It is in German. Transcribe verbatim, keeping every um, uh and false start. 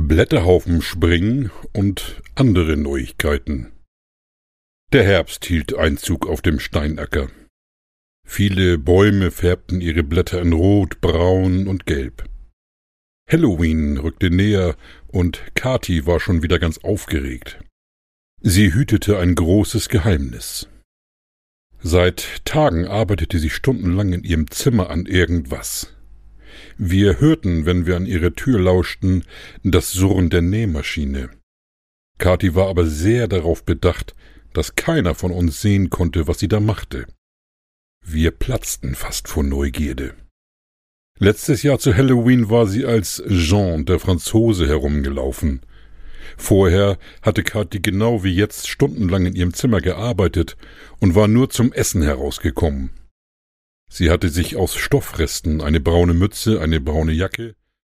Blätterhaufen springen und andere Neuigkeiten. Der Herbst hielt Einzug auf dem Steinacker. Viele Bäume färbten ihre Blätter in Rot, Braun und Gelb. Halloween rückte näher und Kathi war schon wieder ganz aufgeregt. Sie hütete ein großes Geheimnis. Seit Tagen arbeitete sie stundenlang in ihrem Zimmer an irgendwas. Wir hörten, wenn wir an ihre Tür lauschten, das Surren der Nähmaschine. Kathi war aber sehr darauf bedacht, dass keiner von uns sehen konnte, was sie da machte. Wir platzten fast vor Neugierde. Letztes Jahr zu Halloween war sie als Jean, der Franzose, herumgelaufen. Vorher hatte Kathi genau wie jetzt stundenlang in ihrem Zimmer gearbeitet und war nur zum Essen herausgekommen. Sie hatte sich aus Stoffresten eine braune Mütze, eine braune Jacke